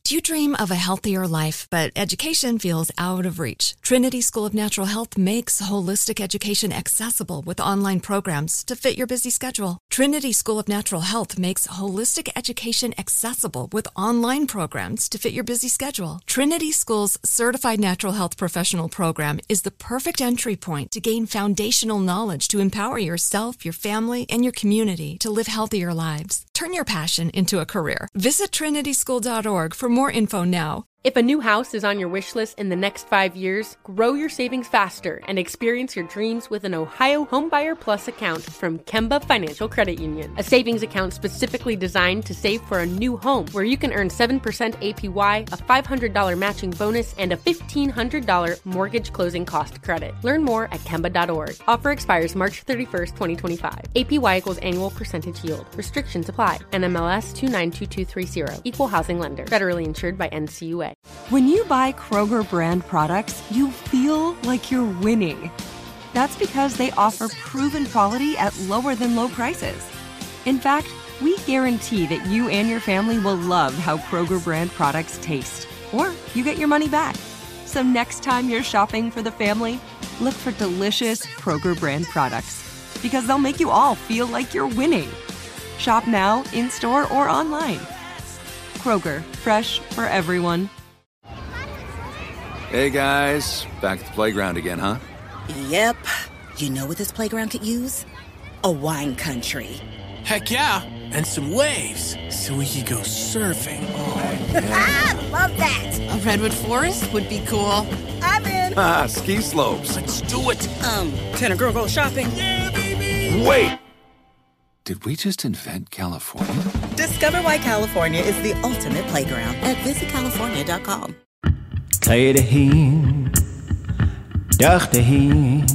Do you dream of a healthier life, but education feels out of reach? Trinity School of Natural Health makes holistic education accessible with online programs to fit your busy schedule. Trinity School of Natural Health makes holistic education accessible with online programs to fit your busy schedule. Trinity School's Certified Natural Health Professional Program is the perfect entry point to gain foundational knowledge to empower yourself, your family, and your community to live healthier lives. Turn your passion into a career. Visit trinityschool.org for more info now. If a new house is on your wish list in the next 5 years, grow your savings faster and experience your dreams with an Ohio Homebuyer Plus account from Kemba Financial Credit Union. A savings account specifically designed to save for a new home where you can earn 7% APY, a $500 matching bonus, and a $1,500 mortgage closing cost credit. Learn more at Kemba.org. Offer expires March 31st, 2025. APY equals annual percentage yield. Restrictions apply. NMLS 292230. Equal housing lender. Federally insured by NCUA. When you buy Kroger brand products, you feel like you're winning. That's because they offer proven quality at lower than low prices. In fact, we guarantee that you and your family will love how Kroger brand products taste, or you get your money back. So next time you're shopping for the family, look for delicious Kroger brand products, because they'll make you all feel like you're winning. Shop now, in-store, or online. Kroger, fresh for everyone. Hey guys, back at the playground again, huh? Yep. You know what this playground could use? A wine country. Heck yeah, and some waves so we could go surfing. Oh, yeah. I love that. A redwood forest would be cool. I'm in. Ski slopes. Let's do it. Can a girl go shopping? Yeah, baby. Wait! Did we just invent California? Discover why California is the ultimate playground at visitcalifornia.com. Tijden, dachten.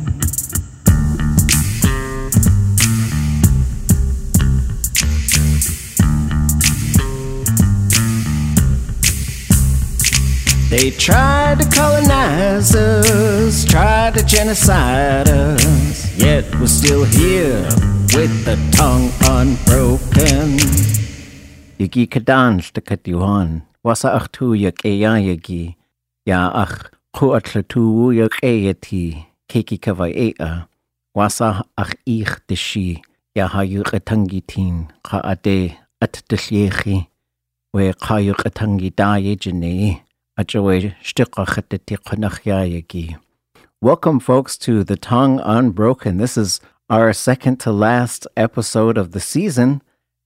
They tried to colonize us, tried to genocide us, yet we're still here with the tongue unbroken. Yagi kadans de katiwan, wasa ach tu yak eya yagi. Ya ach kuatlatu yak eyati, keki kavai ea, wasa ach ich deshi, ya hayu katangitin, ka ade at desyechi, we kayu katangi daye jene, ajoe stika khatati qanakya yagi. Welcome, folks, to The Tongue Unbroken. This is our second to last episode of the season,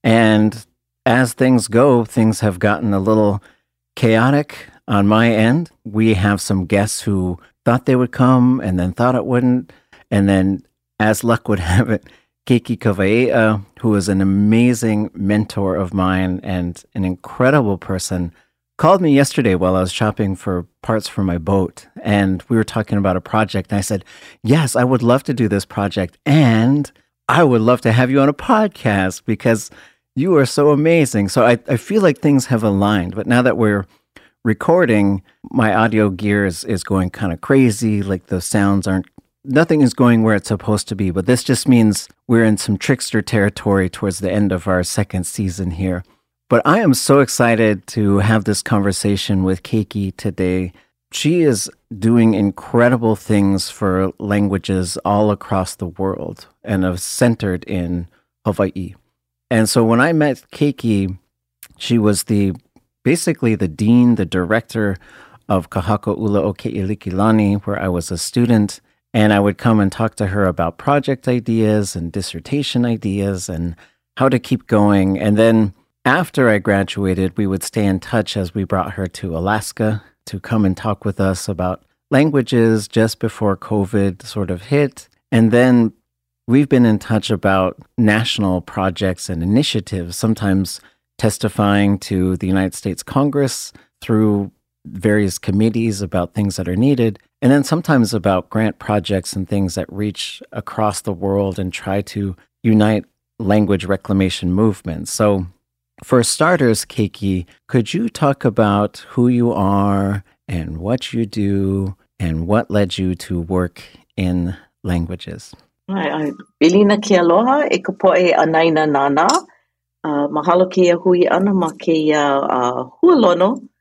and as things go, things have gotten a little chaotic on my end. We have some guests who thought they would come and then thought it wouldn't, and then, as luck would have it, Keiki Kavaea, who is an amazing mentor of mine and an incredible person, called me yesterday while I was shopping for parts for my boat, and we were talking about a project, and I said, yes, I would love to do this project, and I would love to have you on a podcast because you are so amazing. So I feel like things have aligned, but now that we're recording, my audio gear is going kind of crazy, like the sounds nothing is going where it's supposed to be, but this just means we're in some trickster territory towards the end of our second season here. But I am so excited to have this conversation with Keiki today. She is doing incredible things for languages all across the world and are centered in Hawaii. And so when I met Keiki, she was basically the dean, the director of Kahako Ula o Ke'ilikilani, where I was a student. And I would come and talk to her about project ideas and dissertation ideas and how to keep going. And then after I graduated, we would stay in touch as we brought her to Alaska to come and talk with us about languages just before COVID sort of hit. And then we've been in touch about national projects and initiatives, sometimes testifying to the United States Congress through various committees about things that are needed, and then sometimes about grant projects and things that reach across the world and try to unite language reclamation movements. So for starters, Keiki, could you talk about who you are and what you do and what led you to work in languages? Ai, Bilina ke aloha, e ka poe anaina nana. Mahalo ke ia hui ana ma ke ia hualono.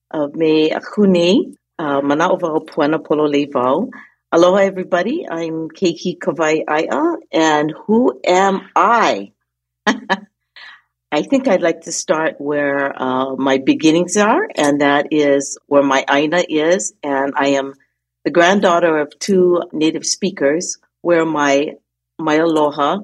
Me akune, mana'o puana polo levau. Aloha, everybody. I'm Keiki Kawai'aia, and who am I? I think I'd like to start where my beginnings are, and that is where my aina is. And I am the granddaughter of two native speakers, where my aloha,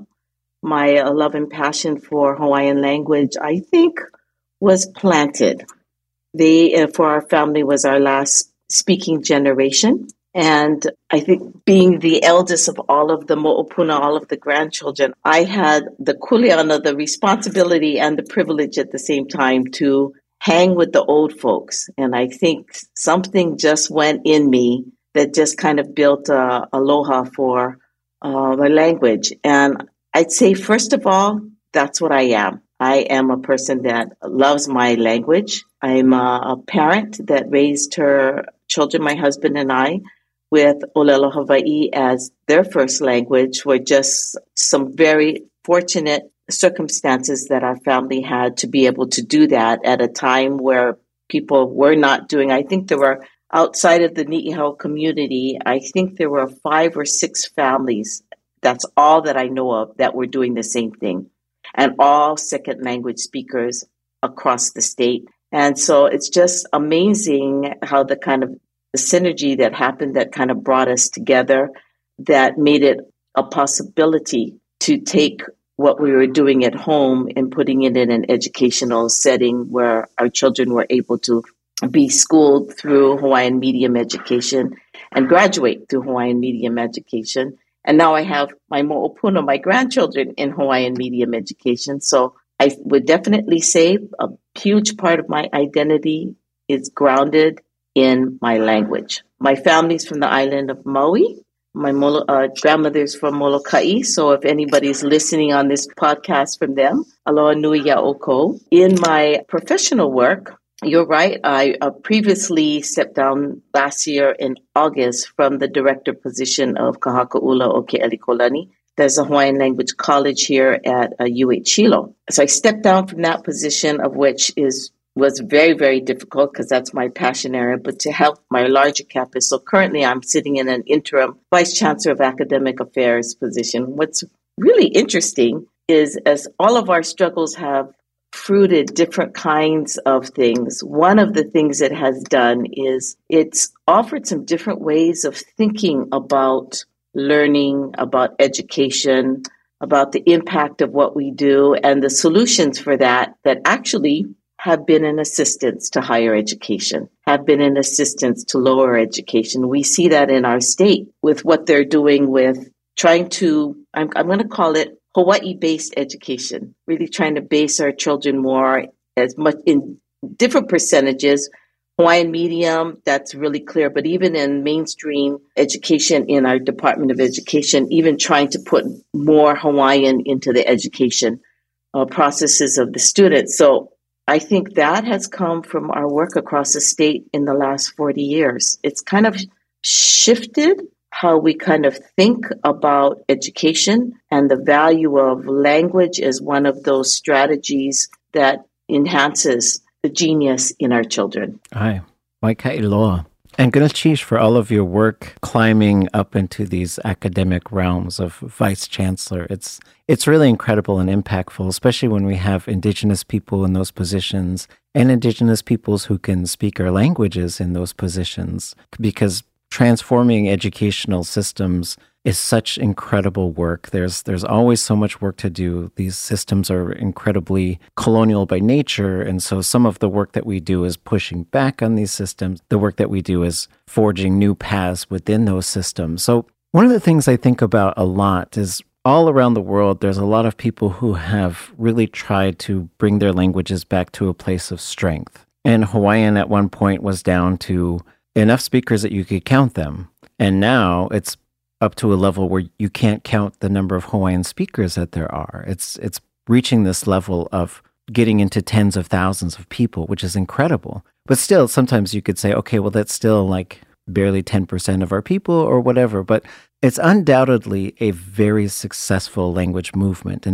my love and passion for Hawaiian language, I think, was planted. They, for our family, was our last speaking generation. And I think being the eldest of all of the mo'opuna, all of the grandchildren, I had the kuleana, the responsibility and the privilege at the same time to hang with the old folks. And I think something just went in me that just kind of built aloha for the language. And I'd say, first of all, that's what I am. I am a person that loves my language. I'm a parent that raised her children, my husband and I, with Olelo Hawaii as their first language, were just some very fortunate circumstances that our family had to be able to do that at a time where people were not doing. I think there were, outside of the Ni'ihau community, I think there were 5 or 6 families, that's all that I know of, that were doing the same thing, and all second language speakers across the state. And so it's just amazing how the kind of the synergy that happened that kind of brought us together, that made it a possibility to take what we were doing at home and putting it in an educational setting where our children were able to be schooled through Hawaiian medium education and graduate through Hawaiian medium education. And now I have my mo'opuna, my grandchildren, in Hawaiian medium education. So I would definitely say a huge part of my identity is grounded in my language. My family's from the island of Maui. My grandmother's from Molokai. So if anybody's listening on this podcast from them, aloha nui ya'oko. In my professional work, you're right, I previously stepped down last year in August from the director position of Kahakaula o Ke'elikolani. There's a Hawaiian language college here at UH Hilo. So I stepped down from that position, of which was very, very difficult because that's my passion area, but to help my larger campus. So currently I'm sitting in an interim Vice Chancellor of Academic Affairs position. What's really interesting is, as all of our struggles have fruited different kinds of things, one of the things it has done is it's offered some different ways of thinking about learning, about education, about the impact of what we do, and the solutions for that actually have been an assistance to higher education, have been an assistance to lower education. We see that in our state with what they're doing with trying to, I'm going to call it Hawaii-based education, really trying to base our children more as much in different percentages. Hawaiian medium, that's really clear, but even in mainstream education in our Department of Education, even trying to put more Hawaiian into the education processes of the students. So I think that has come from our work across the state in the last 40 years. It's kind of shifted how we kind of think about education, and the value of language as one of those strategies that enhances the genius in our children. Ai, Waikailoa. And Gunachish, for all of your work climbing up into these academic realms of Vice Chancellor, it's really incredible and impactful, especially when we have Indigenous people in those positions and Indigenous peoples who can speak our languages in those positions, because transforming educational systems is such incredible work. There's always so much work to do. These systems are incredibly colonial by nature, and so some of the work that we do is pushing back on these systems. The work that we do is forging new paths within those systems. So one of the things I think about a lot is all around the world, there's a lot of people who have really tried to bring their languages back to a place of strength. And Hawaiian at one point was down to enough speakers that you could count them. And now it's up to a level where you can't count the number of Hawaiian speakers that there are. It's reaching this level of getting into tens of thousands of people, which is incredible. But still, sometimes you could say, okay, well, that's still like barely 10% of our people or whatever. But it's undoubtedly a very successful language movement. And it's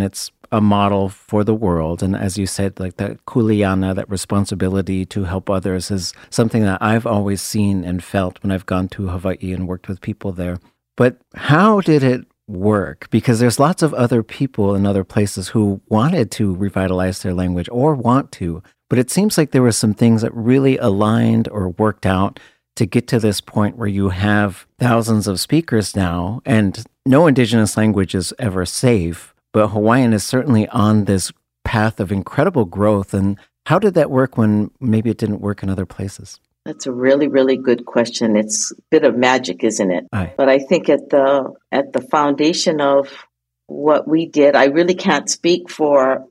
a model for the world. And as you said, like that kuleana, that responsibility to help others is something that I've always seen and felt when I've gone to Hawaii and worked with people there. But how did it work? Because there's lots of other people in other places who wanted to revitalize their language or want to, but it seems like there were some things that really aligned or worked out to get to this point where you have thousands of speakers now, and no indigenous language is ever safe, but Hawaiian is certainly on this path of incredible growth. And how did that work when maybe it didn't work in other places? That's a really, really good question. It's a bit of magic, isn't it? Aye. But I think at the foundation of what we did, I really can't speak for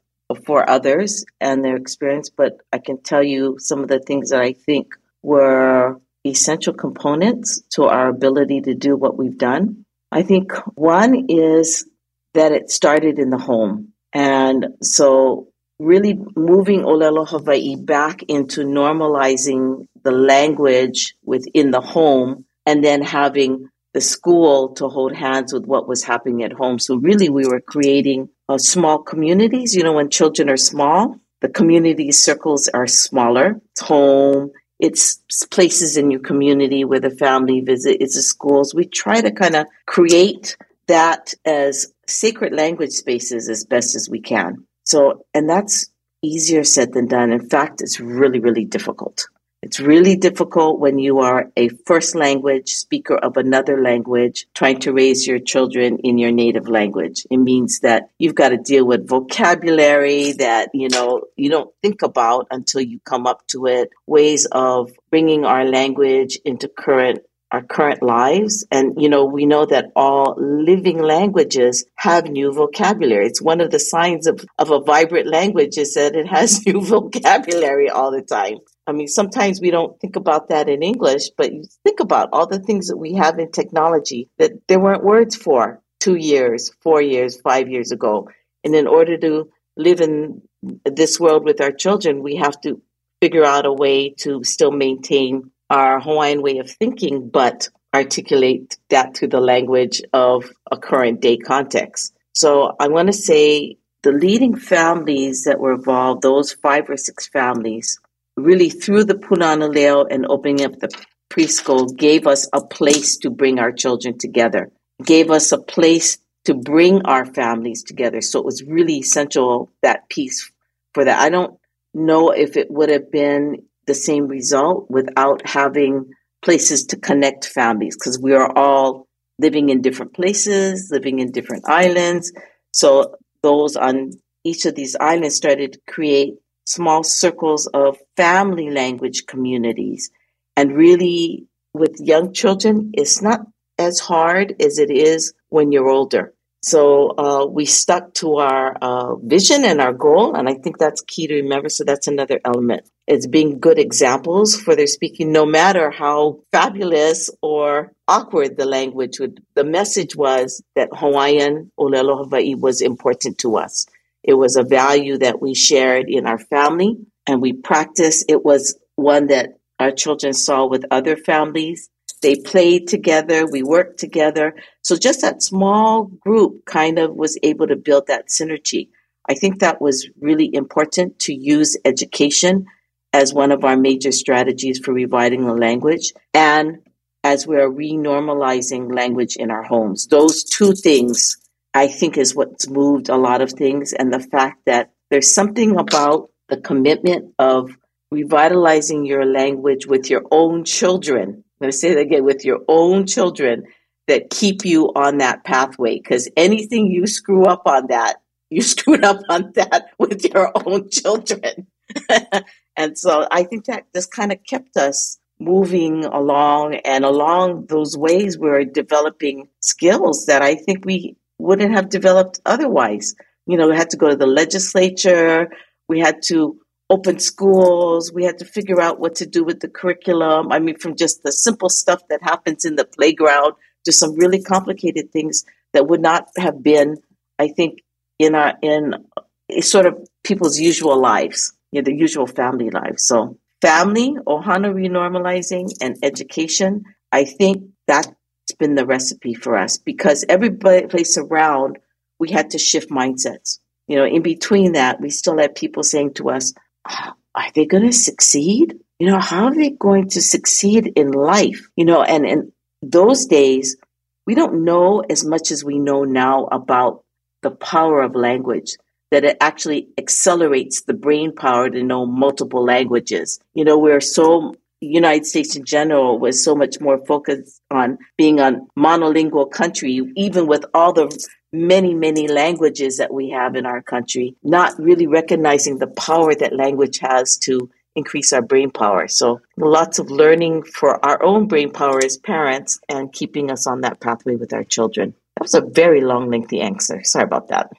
others and their experience, but I can tell you some of the things that I think were essential components to our ability to do what we've done. I think one is that it started in the home. And so really moving Olelo Hawaii back into normalizing the language within the home and then having the school to hold hands with what was happening at home. So really we were creating small communities. You know, when children are small, the community circles are smaller. It's home. It's places in your community where the family visit. It's the schools. We try to kind of create that as sacred language spaces as best as we can. So, and that's easier said than done. In fact, it's really, really difficult. It's really difficult when you are a first language speaker of another language, trying to raise your children in your native language. It means that you've got to deal with vocabulary that, you know, you don't think about until you come up to it, ways of bringing our language into our current lives. And, you know, we know that all living languages have new vocabulary. It's one of the signs of a vibrant language is that it has new vocabulary all the time. I mean, sometimes we don't think about that in English, but you think about all the things that we have in technology that there weren't words for 2 years, 4 years, 5 years ago. And in order to live in this world with our children, we have to figure out a way to still maintain our Hawaiian way of thinking, but articulate that to the language of a current day context. So I want to say the leading families that were involved, those 5 or 6 families, really through the Punana Leo and opening up the preschool, gave us a place to bring our children together, gave us a place to bring our families together. So it was really essential, that piece for that. I don't know if it would have been the same result without having places to connect families, because we are all living in different places, living in different islands. So those on each of these islands started to create small circles of family language communities. And really, with young children, it's not as hard as it is when you're older. So we stuck to our vision and our goal, and I think that's key to remember. So that's another element. It's being good examples for their speaking, no matter how fabulous or awkward the language would. The message was that Hawaiian, Olelo Hawaii, was important to us. It was a value that we shared in our family and we practiced. It was one that our children saw with other families. They played together. We worked together. So just that small group kind of was able to build that synergy. I think that was really important to use education as one of our major strategies for reviving the language. And as we are renormalizing language in our homes, those two things I think is what's moved a lot of things, and the fact that there's something about the commitment of revitalizing your language with your own children. I'm going to say that again, with your own children that keep you on that pathway, because anything you screw up on that, you screwed up on that with your own children. And so I think that just kind of kept us moving along, and along those ways we're developing skills that I think we wouldn't have developed otherwise. You know, we had to go to the legislature, we had to open schools, we had to figure out what to do with the curriculum. I mean, from just the simple stuff that happens in the playground to some really complicated things that would not have been, I think, in sort of people's usual lives, you know, the usual family lives. So family, ohana renormalizing, and education, I think that's been the recipe for us, because every place around, we had to shift mindsets. In between that, we still have people saying to us, are they going to succeed? How are they going to succeed in life? And in those days, we don't know as much as we know now about the power of language, that it actually accelerates the brain power to know multiple languages. United States in general was so much more focused on being a monolingual country, even with all the many, many languages that we have in our country, not really recognizing the power that language has to increase our brain power. So lots of learning for our own brain power as parents and keeping us on that pathway with our children. That was a very long, lengthy answer. Sorry about that.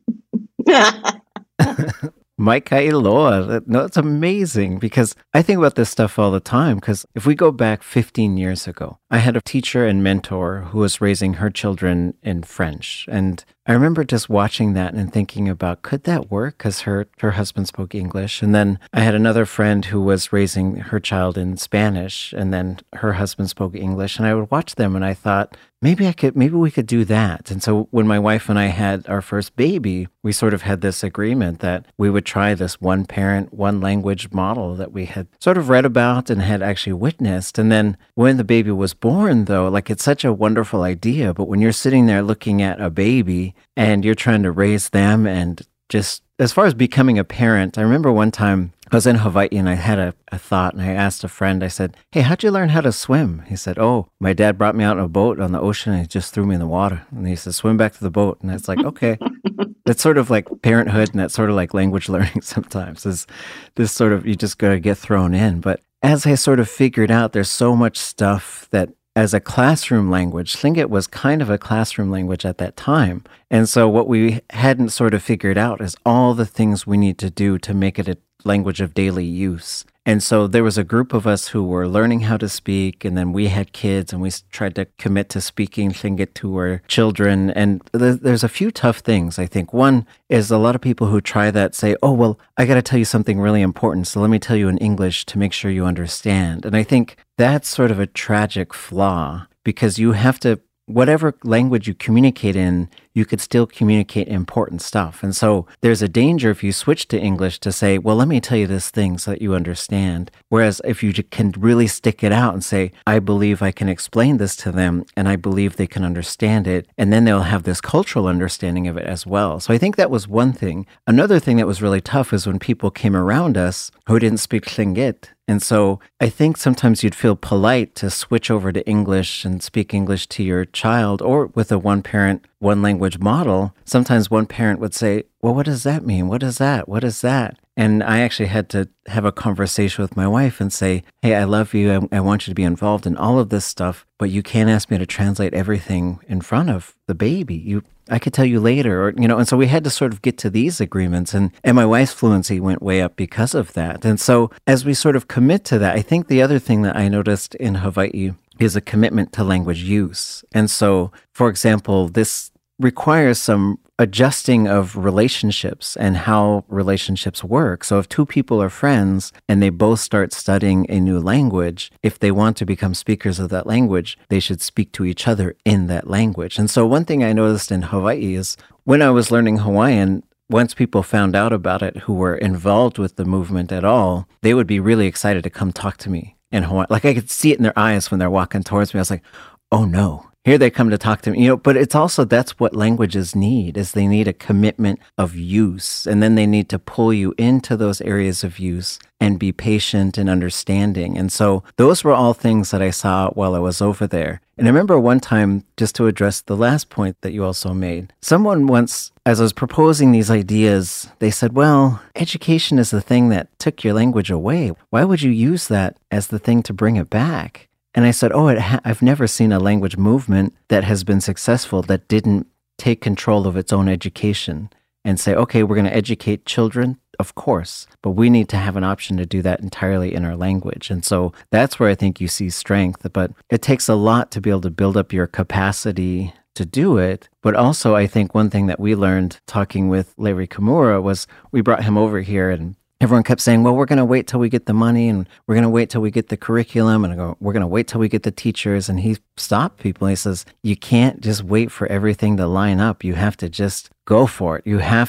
Mai Kailoa. No, it's amazing because I think about this stuff all the time because if we go back 15 years ago, I had a teacher and mentor who was raising her children in French. And I remember just watching that and thinking about, could that work? Because her husband spoke English. And then I had another friend who was raising her child in Spanish, and then her husband spoke English. And I would watch them and I thought, maybe we could do that. And so when my wife and I had our first baby, we sort of had this agreement that we would try this one parent, one language model that we had sort of read about and had actually witnessed. And then when the baby was born, though, like it's such a wonderful idea. But when you're sitting there looking at a baby and you're trying to raise them and just as far as becoming a parent, I remember one time I was in Hawaii and I had a thought and I asked a friend, I said, hey, how'd you learn how to swim? He said, oh, my dad brought me out in a boat on the ocean and he just threw me in the water. And he said, swim back to the boat. And it's like, okay. That's sort of like parenthood and that's sort of like language learning sometimes is this sort of, you just got to get thrown in. But as I sort of figured out, there's so much stuff that as a classroom language, Tlingit was kind of a classroom language at that time. And so what we hadn't sort of figured out is all the things we need to do to make it a language of daily use. And so there was a group of us who were learning how to speak, and then we had kids, and we tried to commit to speaking Tlingit to our children. And there's a few tough things, I think. One is a lot of people who try that say, oh, well, I got to tell you something really important, so let me tell you in English to make sure you understand. And I think that's sort of a tragic flaw, because you have to, whatever language you communicate in, you could still communicate important stuff. And so there's a danger if you switch to English to say, well, let me tell you this thing so that you understand. Whereas if you can really stick it out and say, I believe I can explain this to them and I believe they can understand it, and then they'll have this cultural understanding of it as well. So I think that was one thing. Another thing that was really tough is when people came around us who didn't speak Tlingit. And so I think sometimes you'd feel polite to switch over to English and speak English to your child, or with a one parent, one language model. Sometimes one parent would say, well, what does that mean? What is that? What is that? And I actually had to have a conversation with my wife and say, hey, I love you. I want you to be involved in all of this stuff, but you can't ask me to translate everything in front of the baby. I could tell you later, and so we had to sort of get to these agreements, and my wife's fluency went way up because of that. And so as we sort of commit to that, I think the other thing that I noticed in Hawaii is a commitment to language use. And so, for example, this requires some adjusting of relationships and how relationships work. So if two people are friends and they both start studying a new language, if they want to become speakers of that language, they should speak to each other in that language. And so one thing I noticed in Hawaii is when I was learning Hawaiian, once people found out about it who were involved with the movement at all, they would be really excited to come talk to me in Hawaii. Like I could see it in their eyes when they're walking towards me. I was like, oh no. Here they come to talk to me, but it's also, that's what languages need, is they need a commitment of use. And then they need to pull you into those areas of use and be patient and understanding. And so those were all things that I saw while I was over there. And I remember one time, just to address the last point that you also made, someone once, as I was proposing these ideas, they said, well, education is the thing that took your language away. Why would you use that as the thing to bring it back? And I said, I've never seen a language movement that has been successful that didn't take control of its own education and say, okay, we're going to educate children, of course, but we need to have an option to do that entirely in our language. And so that's where I think you see strength. But it takes a lot to be able to build up your capacity to do it. But also, I think one thing that we learned talking with Larry Kimura was we brought him over here and everyone kept saying, well, we're going to wait till we get the money and we're going to wait till we get the curriculum and we're going to wait till we get the teachers. And he stopped people. He says, you can't just wait for everything to line up. You have to just go for it. You have to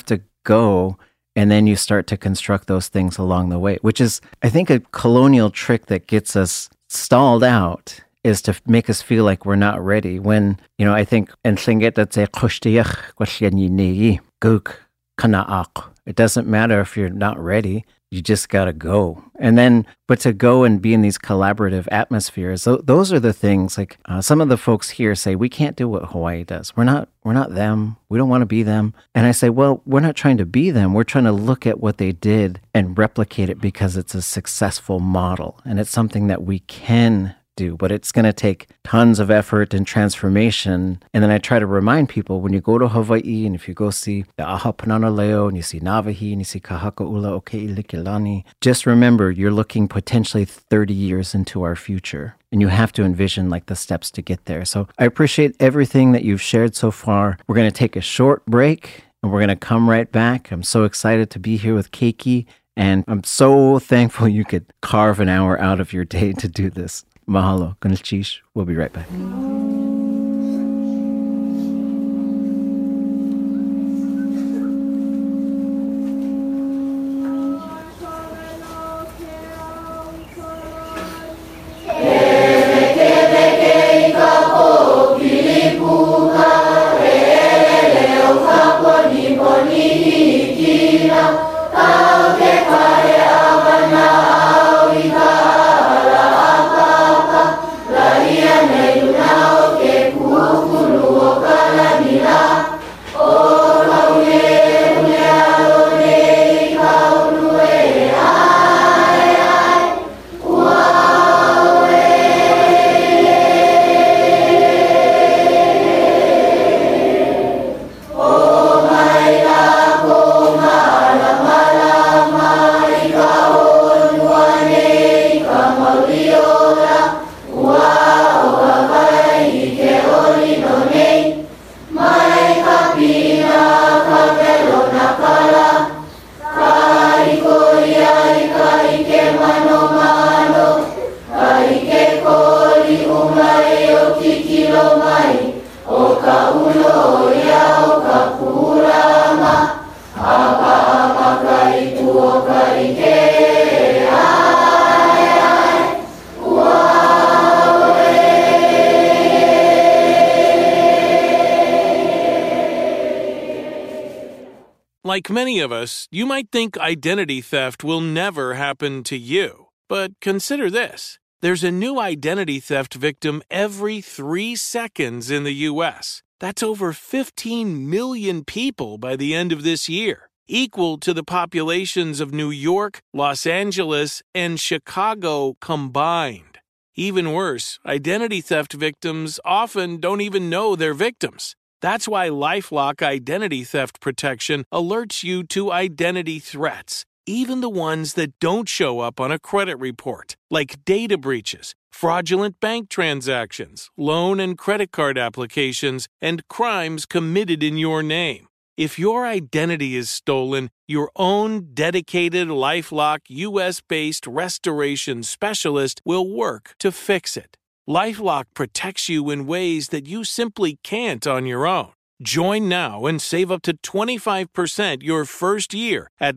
go. And then you start to construct those things along the way, which is, I think, a colonial trick that gets us stalled out, is to make us feel like we're not ready. When, I think, it doesn't matter if you're not ready. You just got to go. And then, but to go and be in these collaborative atmospheres, those are the things, like some of the folks here say, we can't do what Hawaii does. We're not them. We don't want to be them. And I say, well, we're not trying to be them. We're trying to look at what they did and replicate it because it's a successful model. And it's something that we can do, but it's going to take tons of effort and transformation. And then I try to remind people, when you go to Hawaii and if you go see the Aha Panana Leo and you see Navahi and you see Kahakaula Oke'ilikilani, just remember you're looking potentially 30 years into our future. And you have to envision like the steps to get there. So I appreciate everything that you've shared so far. We're going to take a short break and we're going to come right back. I'm so excited to be here with Keiki, and I'm so thankful you could carve an hour out of your day to do this. Mahalo. Gunalchish. We'll be right back. Like many of us, you might think identity theft will never happen to you. But consider this. There's a new identity theft victim every 3 seconds in the U.S. That's over 15 million people by the end of this year, equal to the populations of New York, Los Angeles, and Chicago combined. Even worse, identity theft victims often don't even know they're victims. That's why LifeLock Identity Theft Protection alerts you to identity threats, even the ones that don't show up on a credit report, like data breaches, fraudulent bank transactions, loan and credit card applications, and crimes committed in your name. If your identity is stolen, your own dedicated LifeLock U.S.-based restoration specialist will work to fix it. LifeLock protects you in ways that you simply can't on your own. Join now and save up to 25% your first year at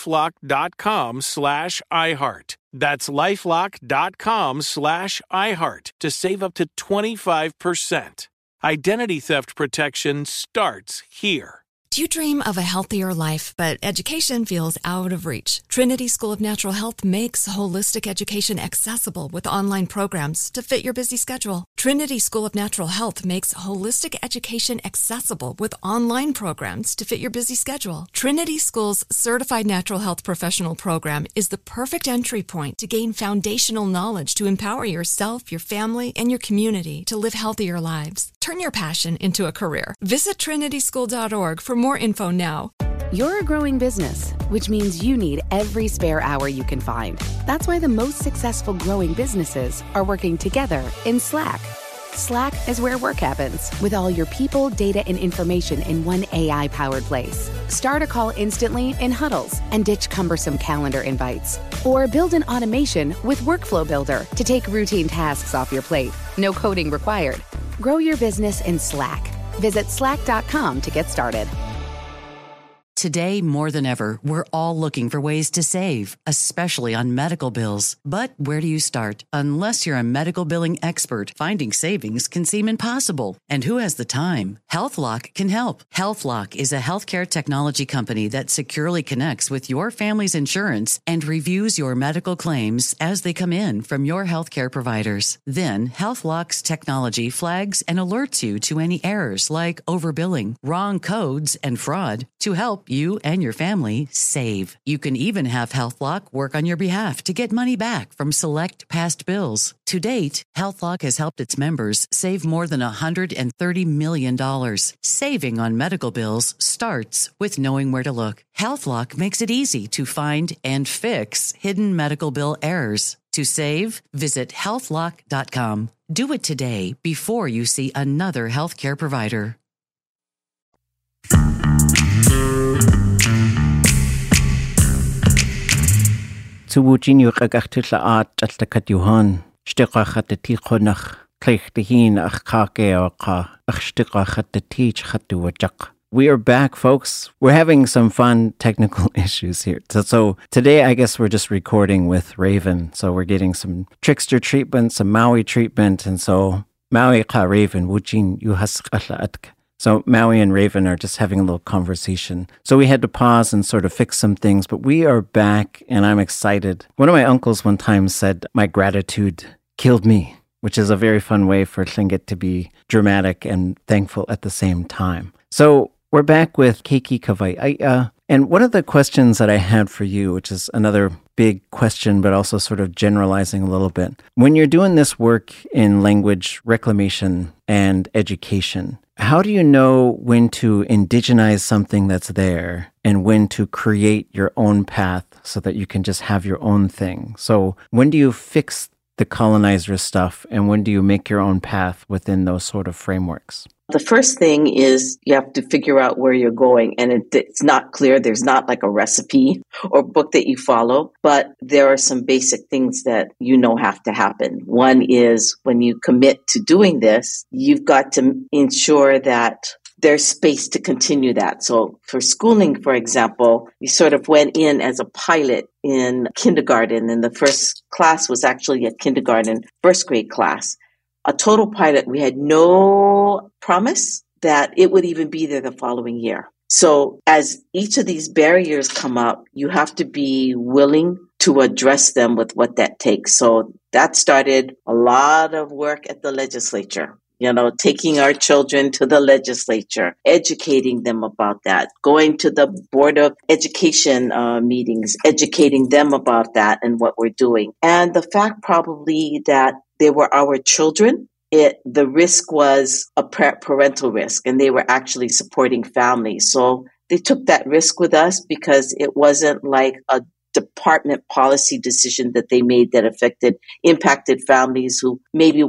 LifeLock.com/iHeart. That's LifeLock.com/iHeart to save up to 25%. Identity theft protection starts here. Do you dream of a healthier life, but education feels out of reach? Trinity School of Natural Health makes holistic education accessible with online programs to fit your busy schedule. Trinity School of Natural Health makes holistic education accessible with online programs to fit your busy schedule. Trinity School's Certified Natural Health Professional Program is the perfect entry point to gain foundational knowledge to empower yourself, your family, and your community to live healthier lives. Turn your passion into a career. Visit trinityschool.org for more info now. You're a growing business, which means you need every spare hour you can find. That's why the most successful growing businesses are working together in Slack. Slack is where work happens, with all your people, data, and information in one AI-powered place. Start a call instantly in huddles and ditch cumbersome calendar invites. Or build an automation with Workflow Builder to take routine tasks off your plate. No coding required. Grow your business in Slack. Visit slack.com to get started. Today, more than ever, we're all looking for ways to save, especially on medical bills. But where do you start? Unless you're a medical billing expert, finding savings can seem impossible. And who has the time? HealthLock can help. HealthLock is a healthcare technology company that securely connects with your family's insurance and reviews your medical claims as they come in from your healthcare providers. Then, HealthLock's technology flags and alerts you to any errors like overbilling, wrong codes, and fraud to help you and your family save. You can even have HealthLock work on your behalf to get money back from select past bills. To date, HealthLock has helped its members save more than $130 million. Saving on medical bills starts with knowing where to look. HealthLock makes it easy to find and fix hidden medical bill errors. To save, visit healthlock.com. Do it today before you see another healthcare provider. Tuwujin yuqaqartilla aataltakatjuhan shtiqaqattatiqunaq qliqtihin aqqaaqeaqa aqshtiqaqattatiichqattuwajaq. We are back, folks. We're having some fun technical issues here. So today, I guess we're just recording with Raven. So we're getting some trickster treatment, some Maui treatment. And so Maui ka Raven wujin yuhasqalla'atka. So Maui and Raven are just having a little conversation. So we had to pause and sort of fix some things, but we are back and I'm excited. One of my uncles one time said, my gratitude killed me, which is a very fun way for Tlingit to be dramatic and thankful at the same time. So we're back with Keiki Kawai'aia. And one of the questions that I had for you, which is another big question, but also sort of generalizing a little bit. When you're doing this work in language reclamation and education, how do you know when to indigenize something that's there and when to create your own path so that you can just have your own thing? So when do you fix the colonizer stuff and when do you make your own path within those sort of frameworks? The first thing is you have to figure out where you're going. And it's not clear. There's not like a recipe or book that you follow, but there are some basic things that you know have to happen. One is when you commit to doing this, you've got to ensure that there's space to continue that. So for schooling, for example, we sort of went in as a pilot in kindergarten, and the first class was actually a kindergarten first grade class. A total pilot, we had no promise that it would even be there the following year. So as each of these barriers come up, you have to be willing to address them with what that takes. So that started a lot of work at the legislature. Taking our children to the legislature, educating them about that, going to the Board of Education meetings, educating them about that and what we're doing. And the fact probably that they were our children, the risk was a parental risk, and they were actually supporting families. So they took that risk with us because it wasn't like a department policy decision that they made that impacted families who maybe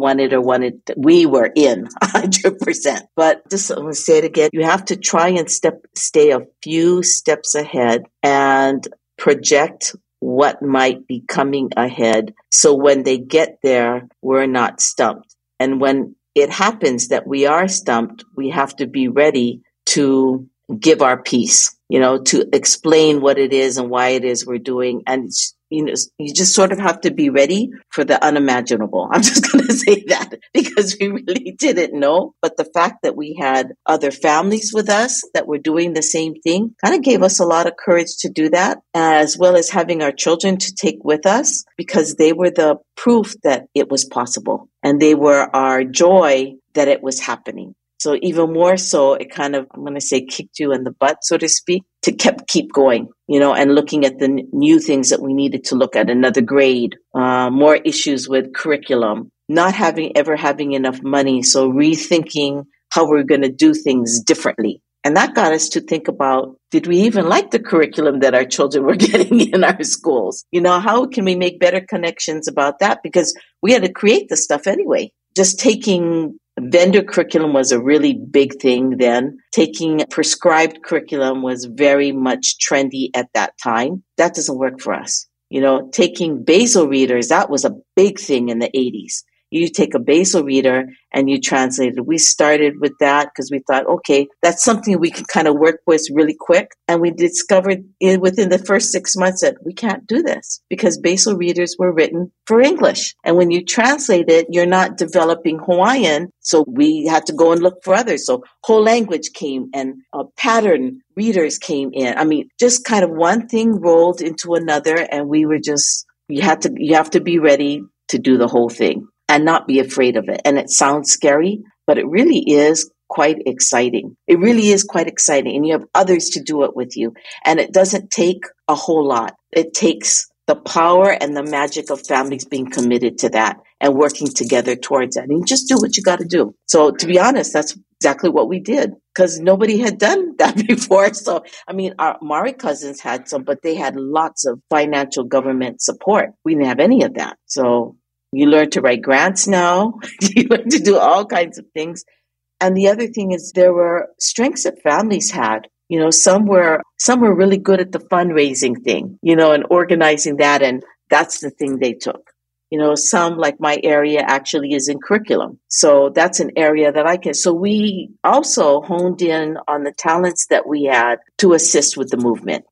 we were in 100%. But just I'm going to say it again, you have to try and stay a few steps ahead and project what might be coming ahead. So when they get there, we're not stumped. And when it happens that we are stumped, we have to be ready to give our piece, to explain what it is and why it is we're doing. And, you just sort of have to be ready for the unimaginable. I'm just going to say that because we really didn't know. But the fact that we had other families with us that were doing the same thing kind of gave us a lot of courage to do that, as well as having our children to take with us because they were the proof that it was possible. And they were our joy that it was happening. So even more so, it kind of, I'm going to say, kicked you in the butt, so to speak, to keep going, and looking at the new things that we needed to look at, another grade, more issues with curriculum, not having enough money. So rethinking how we're going to do things differently. And that got us to think about, did we even like the curriculum that our children were getting in our schools? How can we make better connections about that? Because we had to create the stuff anyway. Just taking vendor curriculum was a really big thing then. Taking prescribed curriculum was very much trendy at that time. That doesn't work for us. Taking basal readers, that was a big thing in the 80s. You take a basal reader and you translate it. We started with that because we thought, okay, that's something we can kind of work with really quick. And we discovered within the first 6 months that we can't do this because basal readers were written for English. And when you translate it, you're not developing Hawaiian. So we had to go and look for others. So whole language came and pattern readers came in. I mean, just kind of one thing rolled into another, and we were just, you have to be ready to do the whole thing and not be afraid of it. And it sounds scary, but it really is quite exciting. It really is quite exciting. And you have others to do it with you. And it doesn't take a whole lot. It takes the power and the magic of families being committed to that and working together towards that. And you just do what you got to do. So to be honest, that's exactly what we did because nobody had done that before. So, I mean, our Mari cousins had some, but they had lots of financial government support. We didn't have any of that. So you learn to write grants now. You learn to do all kinds of things. And the other thing is there were strengths that families had. You know, some were really good at the fundraising thing, you know, and organizing that. And that's the thing they took. You know, some, like my area, actually is in curriculum. So that's an area that I can. So we also honed in on the talents that we had to assist with the movement.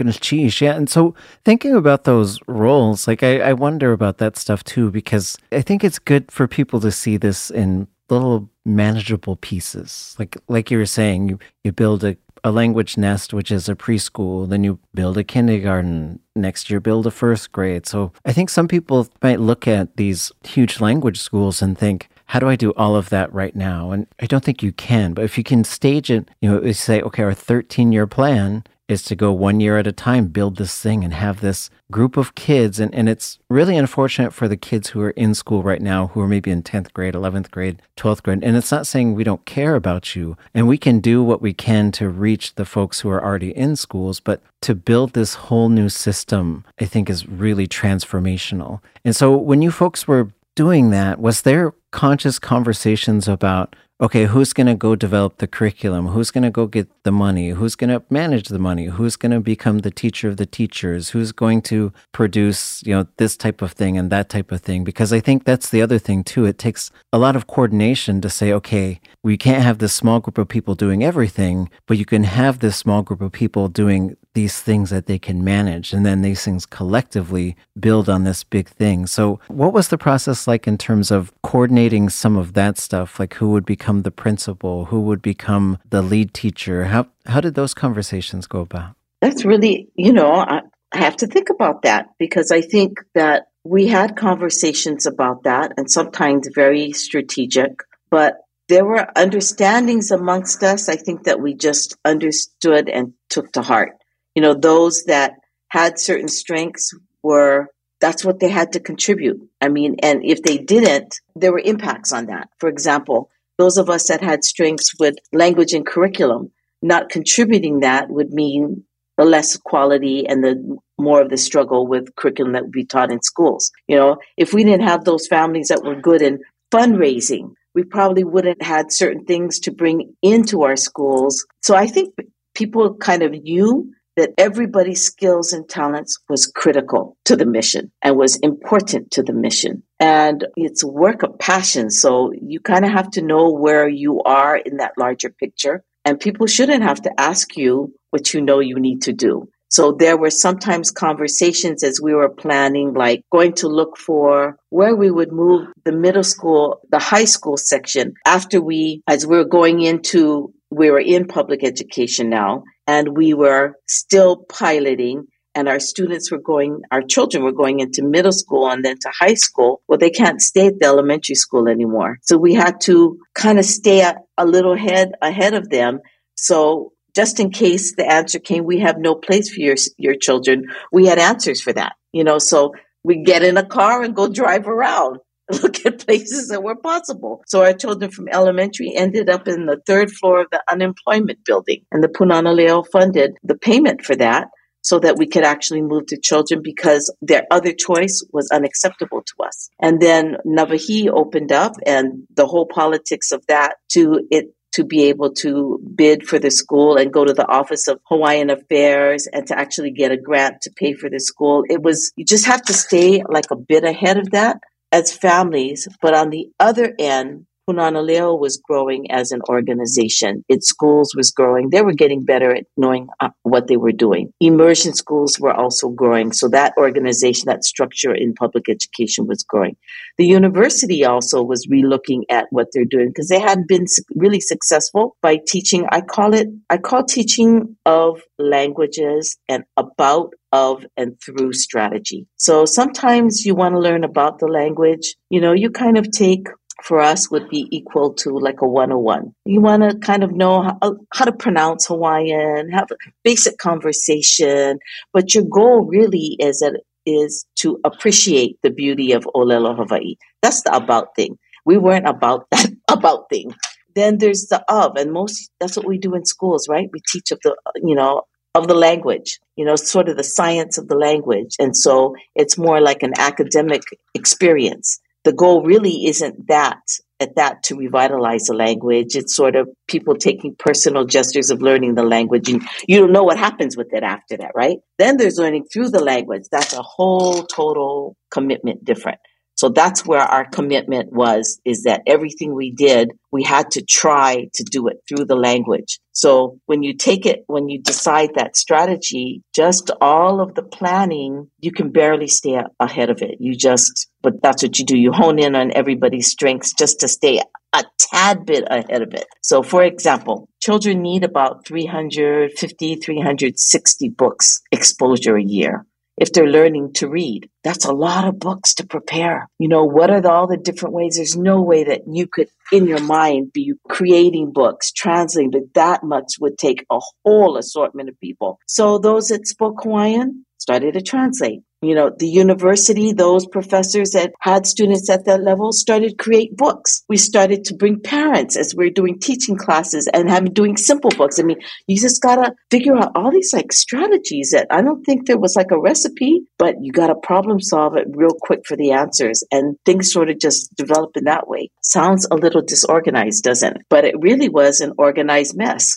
Yeah. And so thinking about those roles, like I wonder about that stuff too, because I think it's good for people to see this in little manageable pieces. Like you were saying, you build a language nest, which is a preschool, then you build a kindergarten, next year build a first grade. So I think some people might look at these huge language schools and think, how do I do all of that right now? And I don't think you can, but if you can stage it, you know, say, okay, our 13-year plan is to go 1 year at a time, build this thing and have this group of kids. And it's really unfortunate for the kids who are in school right now, who are maybe in 10th grade, 11th grade, 12th grade. And it's not saying we don't care about you. And we can do what we can to reach the folks who are already in schools. But to build this whole new system, I think is really transformational. And so when you folks were doing that, was there conscious conversations about, okay, who's going to go develop the curriculum? Who's going to go get the money? Who's going to manage the money? Who's going to become the teacher of the teachers? Who's going to produce, you know, this type of thing and that type of thing? Because I think that's the other thing too. It takes a lot of coordination to say, okay, we can't have this small group of people doing everything, but you can have this small group of people doing these things that they can manage. And then these things collectively build on this big thing. So what was the process like in terms of coordinating some of that stuff? Like who would become the principal? Who would become the lead teacher? How did those conversations go about? That's really, you know, I have to think about that because I think that we had conversations about that and sometimes very strategic, but there were understandings amongst us. I think that we just understood and took to heart. You know, those that had certain strengths that's what they had to contribute. I mean, and if they didn't, there were impacts on that. For example, those of us that had strengths with language and curriculum, not contributing that would mean the less quality and the more of the struggle with curriculum that would be taught in schools. You know, if we didn't have those families that were good in fundraising, we probably wouldn't had certain things to bring into our schools. So I think people kind of knew that everybody's skills and talents was critical to the mission and was important to the mission. And it's a work of passion. So you kind of have to know where you are in that larger picture. And people shouldn't have to ask you what you know you need to do. So there were sometimes conversations as we were planning, like going to look for where we would move the middle school, the high school section as we were going into, we were in public education now, and we were still piloting, and our children were going into middle school and then to high school. Well, they can't stay at the elementary school anymore. So we had to kind of stay a little ahead of them. So just in case the answer came, we have no place for your children, we had answers for that. You know, so we get in a car and go drive around, look at places that were possible. So our children from elementary ended up in the third floor of the unemployment building, and the Punana Leo funded the payment for that so that we could actually move the children because their other choice was unacceptable to us. And then Navahi opened up, and the whole politics of that to be able to bid for the school and go to the Office of Hawaiian Affairs and to actually get a grant to pay for the school. You just have to stay like a bit ahead of that as families, but on the other end, Punana Leo was growing as an organization. Its schools was growing. They were getting better at knowing what they were doing. Immersion schools were also growing. So that organization, that structure in public education was growing. The university also was relooking at what they're doing because they had been really successful by teaching. I call teaching of languages and about, of, and through strategy. So sometimes you want to learn about the language. You kind of take, for us, would be equal to like a 101. You want to kind of know how to pronounce Hawaiian, have a basic conversation, but your goal really is to appreciate the beauty of Olelo Hawaii. That's the about thing. We weren't about that about thing. Then there's the of, and that's what we do in schools, right? We teach of the language, sort of the science of the language. And so it's more like an academic experience. The goal really isn't that to revitalize the language. It's sort of people taking personal gestures of learning the language, and you don't know what happens with it after that, right? Then there's learning through the language. That's a whole total commitment different. So that's where our commitment is that everything we did, we had to try to do it through the language. So when you decide that strategy, just all of the planning, you can barely stay ahead of it. But that's what you do. You hone in on everybody's strengths just to stay a tad bit ahead of it. So for example, children need about 350, 360 books exposure a year. If they're learning to read, that's a lot of books to prepare. What are all the different ways? There's no way that you could, in your mind, be creating books, translating, but that much would take a whole assortment of people. So those that spoke Hawaiian started to translate. The university, those professors that had students at that level started to create books. We started to bring parents as we're doing teaching classes and doing simple books. I mean, you just got to figure out all these strategies that I don't think there was a recipe, but you got to problem solve it real quick for the answers. And things sort of just develop in that way. Sounds a little disorganized, doesn't it? But it really was an organized mess.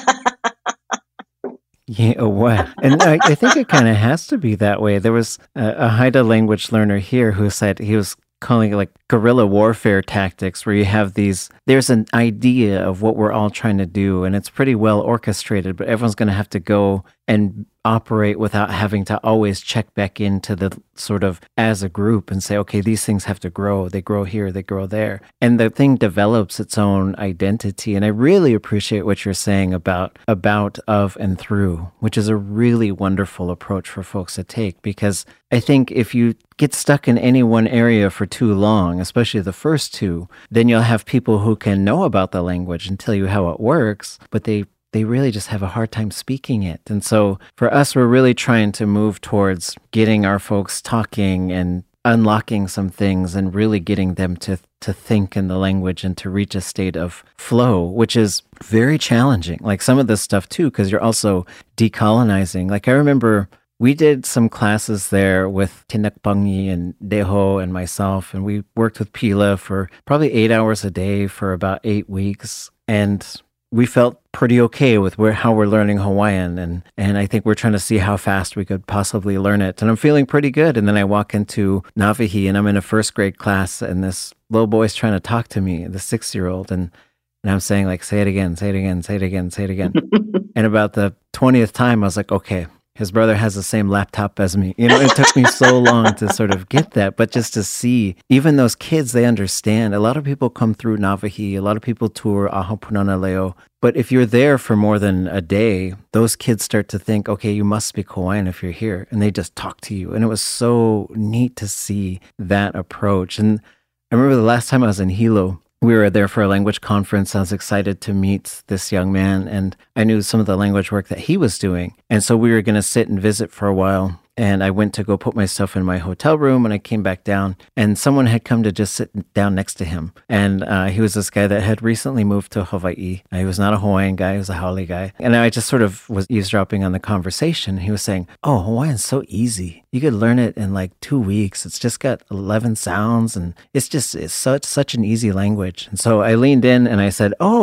Yeah, wow. And I think it kind of has to be that way. There was a Haida language learner here who said he was calling it guerrilla warfare tactics, where you have there's an idea of what we're all trying to do, and it's pretty well orchestrated, but everyone's going to have to go and operate without having to always check back into the sort of as a group and say, okay, these things have to grow. They grow here, they grow there. And the thing develops its own identity. And I really appreciate what you're saying about, of, and through, which is a really wonderful approach for folks to take, because I think if you get stuck in any one area for too long, especially the first two, then you'll have people who can know about the language and tell you how it works, but they really just have a hard time speaking it. And so for us, we're really trying to move towards getting our folks talking and unlocking some things and really getting them to think in the language and to reach a state of flow, which is very challenging. Some of this stuff too, because you're also decolonizing. I remember we did some classes there with Tinak Pangi and Deho and myself, and we worked with Pila for probably 8 hours a day for about 8 weeks. And we felt pretty okay with how we're learning Hawaiian. And I think we're trying to see how fast we could possibly learn it. And I'm feeling pretty good. And then I walk into Navihi and I'm in a first grade class, and this little boy's trying to talk to me, the 6-year-old. And I'm saying say it again, say it again, say it again, say it again. And about the 20th time, I was like, okay, his brother has the same laptop as me. It took me so long to sort of get that, but just to see, even those kids, they understand. A lot of people come through Navihi, a lot of people tour Aho Punana Leo, but if you're there for more than a day, those kids start to think, okay, you must speak Hawaiian if you're here, and they just talk to you. And it was so neat to see that approach. And I remember the last time I was in Hilo, we were there for a language conference. I was excited to meet this young man, and I knew some of the language work that he was doing. And so we were going to sit and visit for a while. And I went to go put my stuff in my hotel room, and I came back down, and someone had come to just sit down next to him. And he was this guy that had recently moved to Hawaii. He was not a Hawaiian guy, he was a Haole guy. And I just sort of was eavesdropping on the conversation. He was saying, oh, Hawaiian's so easy. You could learn it in 2 weeks. It's just got 11 sounds, and it's such an easy language. And so I leaned in and I said, oh,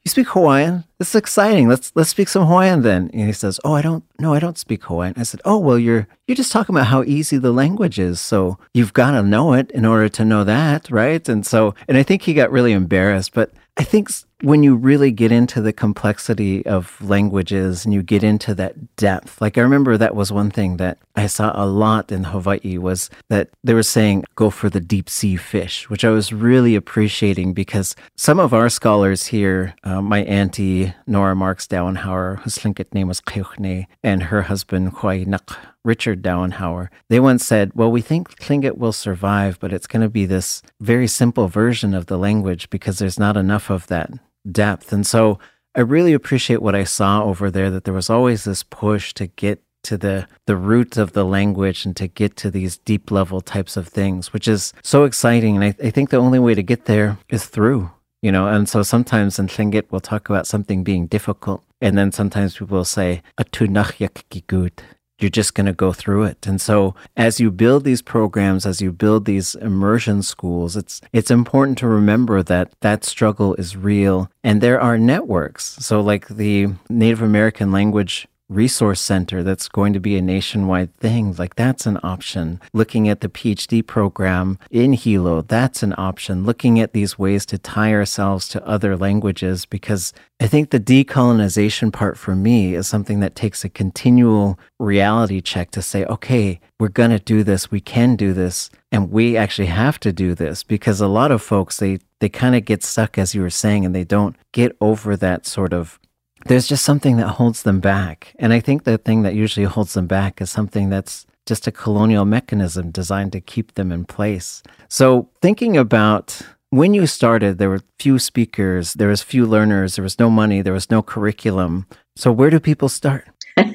you speak Hawaiian? This is exciting. Let's speak some Hawaiian then. And he says, oh, I don't speak Hawaiian. I said, oh, well, you're just talking about how easy the language is. So you've got to know it in order to know that, right? And I think he got really embarrassed. But I think when you really get into the complexity of languages and you get into that depth, like I remember that was one thing that I saw a lot in Hawaii was that they were saying, go for the deep sea fish, which I was really appreciating because some of our scholars here, my auntie, Nora Marks Dauenhauer, whose Tlingit name was Keuchne, and her husband, Huaynak, Richard Dauenhauer, they once said, well, we think Tlingit will survive, but it's going to be this very simple version of the language because there's not enough of that depth. And so I really appreciate what I saw over there, that there was always this push to get to the root of the language and to get to these deep level types of things, which is so exciting. And I think the only way to get there is through, and so sometimes in Tlingit we'll talk about something being difficult. And then sometimes people will say, "Atunach yakigud." You're just going to go through it. And so as you build these programs, as you build these immersion schools, it's important to remember that struggle is real. And there are networks. So like the Native American Language Resource Center, that's going to be a nationwide thing, like that's an option. Looking at the PhD program in Hilo, that's an option. Looking at these ways to tie ourselves to other languages, because I think the decolonization part for me is something that takes a continual reality check to say, okay, we're going to do this, we can do this, and we actually have to do this, because a lot of folks, they kind of get stuck, as you were saying, and they don't get over that sort of, there's just something that holds them back. And I think the thing that usually holds them back is something that's just a colonial mechanism designed to keep them in place. So thinking about when you started, there were few speakers, there was few learners, there was no money, there was no curriculum. So where do people start?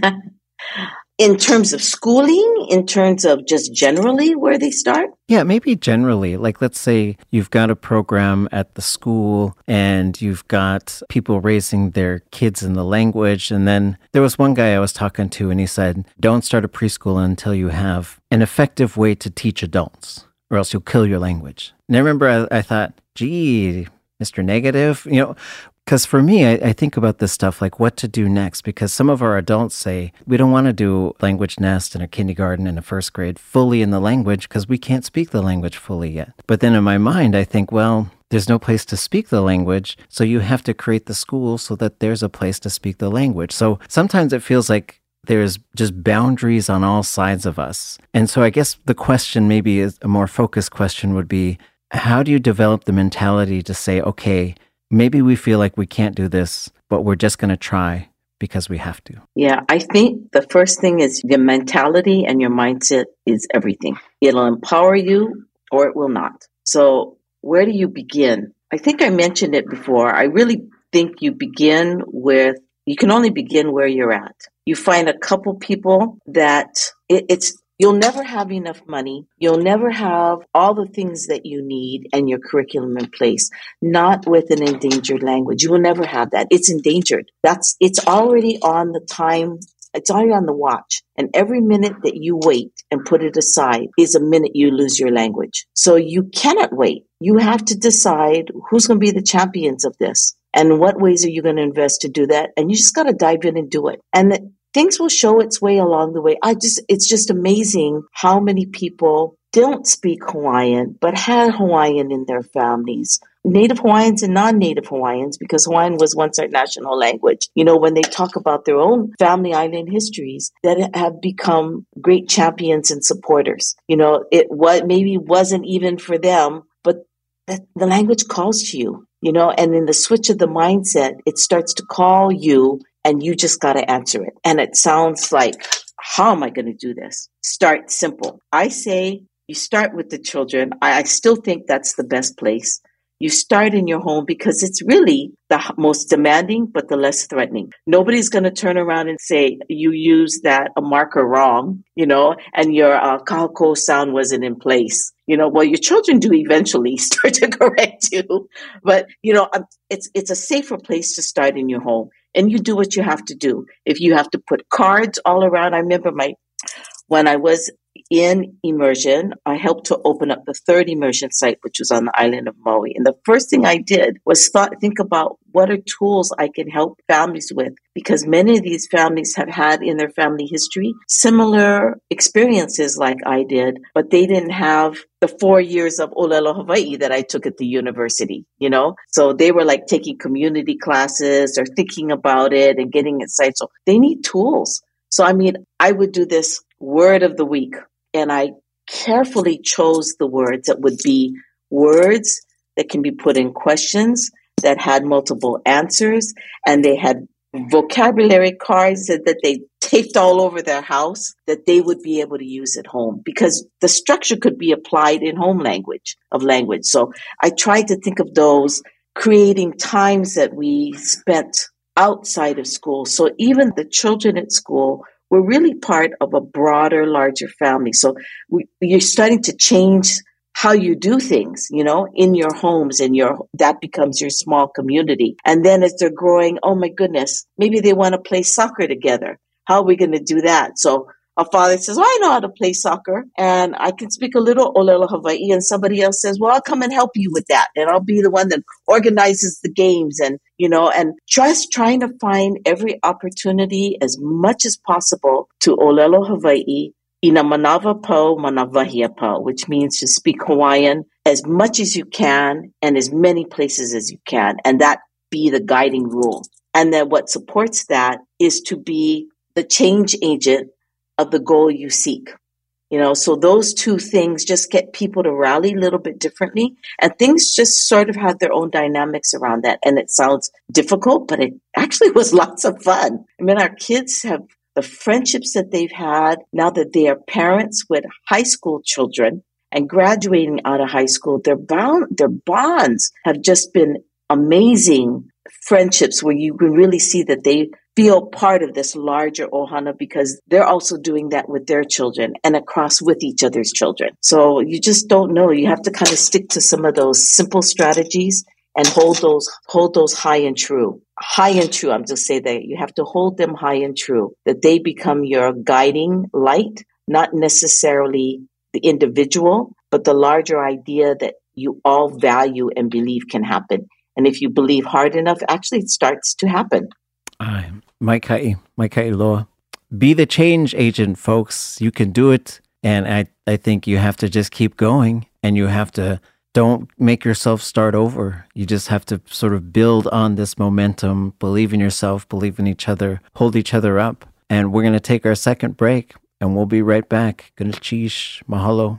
In terms of schooling, in terms of just generally where they start? Yeah, maybe generally. Like, let's say you've got a program at the school and you've got people raising their kids in the language. And then there was one guy I was talking to and he said, don't start a preschool until you have an effective way to teach adults, or else you'll kill your language. And I remember I thought, gee, Mr. Negative, because for me, I think about this stuff like what to do next, because some of our adults say we don't want to do language nest in a kindergarten and a first grade fully in the language because we can't speak the language fully yet. But then in my mind, I think, well, there's no place to speak the language, so you have to create the school so that there's a place to speak the language. So sometimes it feels like there's just boundaries on all sides of us. And so I guess the question, maybe is a more focused question, would be, how do you develop the mentality to say, okay, maybe we feel like we can't do this, but we're just going to try because we have to? Yeah, I think the first thing is your mentality and your mindset is everything. It'll empower you or it will not. So where do you begin? I think I mentioned it before. I really think you can only begin where you're at. You find a couple people that you'll never have enough money. You'll never have all the things that you need and your curriculum in place, not with an endangered language. You will never have that. It's endangered. It's already on the time. It's already on the watch. And every minute that you wait and put it aside is a minute you lose your language. So you cannot wait. You have to decide who's going to be the champions of this and what ways are you going to invest to do that. And you just got to dive in and do it. And things will show its way along the way. It's just amazing how many people don't speak Hawaiian, but had Hawaiian in their families. Native Hawaiians and non-Native Hawaiians, because Hawaiian was once our national language. When they talk about their own family island histories that have become great champions and supporters. Maybe wasn't even for them, but the language calls to you, and in the switch of the mindset, it starts to call you. And you just got to answer it. And it sounds like, how am I going to do this? Start simple. I say you start with the children. I still think that's the best place. You start in your home because it's really the most demanding, but the less threatening. Nobody's going to turn around and say you used a marker wrong, and your kahako sound wasn't in place. Well, your children do eventually start to correct you. But, it's a safer place to start in your home. And you do what you have to do. If you have to put cards all around, I remember when I was in immersion. I helped to open up the third immersion site, which was on the island of Maui. And the first thing I did was think about what are tools I can help families with, because many of these families have had in their family history similar experiences like I did, but they didn't have the 4 years of Olelo Hawaii that I took at the university, So they were like taking community classes or thinking about it and getting insight. So they need tools. So, I would do this word of the week, and I carefully chose the words that would be words that can be put in questions, that had multiple answers, and they had vocabulary cards that they taped all over their house that they would be able to use at home, because the structure could be applied in home language. So I tried to think of those, creating times that we spent outside of school. So even the children at school were really part of a broader, larger family. So you're starting to change how you do things, in your homes, that becomes your small community. And then as they're growing, oh my goodness, maybe they want to play soccer together. How are we going to do that? So a father says, I know how to play soccer and I can speak a little Olelo Hawaii. And somebody else says, well, I'll come and help you with that. And I'll be the one that organizes the games and just trying to find every opportunity as much as possible to Olelo Hawaii ina manawa pau manawahia pau, which means to speak Hawaiian as much as you can and as many places as you can. And that be the guiding rule. And then what supports that is to be the change agent of the goal you seek. So those two things just get people to rally a little bit differently, and things just sort of have their own dynamics around that. And it sounds difficult, but it actually was lots of fun. Our kids have the friendships that they've had now that they are parents with high school children and graduating out of high school. Their bonds have just been amazing friendships where you can really see that they feel part of this larger ohana, because they're also doing that with their children and across with each other's children. So you just don't know. You have to kind of stick to some of those simple strategies and hold those high and true. High and true, I'm just saying that you have to hold them high and true, that they become your guiding light, not necessarily the individual, but the larger idea that you all value and believe can happen. And if you believe hard enough, actually it starts to happen. Maikai loa. Be the change agent, folks. You can do it. And I think you have to just keep going, and you have to don't make yourself start over. You just have to sort of build on this momentum, believe in yourself, believe in each other, hold each other up. And we're going to take our second break, and we'll be right back. Ganachish, mahalo.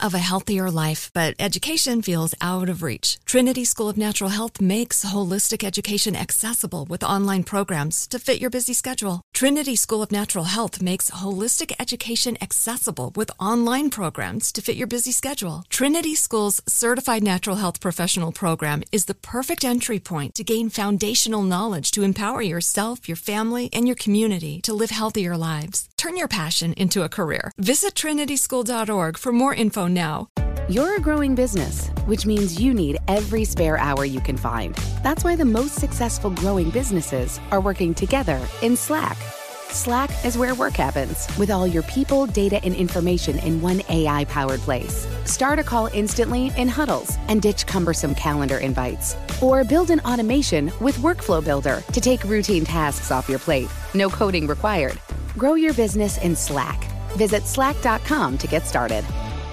of a healthier life, but education feels out of reach. Trinity School of Natural Health makes holistic education accessible with online programs to fit your busy schedule. Trinity School of Natural Health makes holistic education accessible with online programs to fit your busy schedule. Trinity School's Certified Natural Health Professional program is the perfect entry point to gain foundational knowledge to empower yourself, your family, and your community to live healthier lives. Turn your passion into a career. Visit trinityschool.org for more info now. You're a growing business, which means you need every spare hour you can find. That's why the most successful growing businesses are working together in Slack. Slack is where work happens, with all your people, data, and information in one AI-powered place. Start a call instantly in huddles and ditch cumbersome calendar invites. Or build an automation with Workflow Builder to take routine tasks off your plate. No coding required. Grow your business in Slack. Visit slack.com to get started.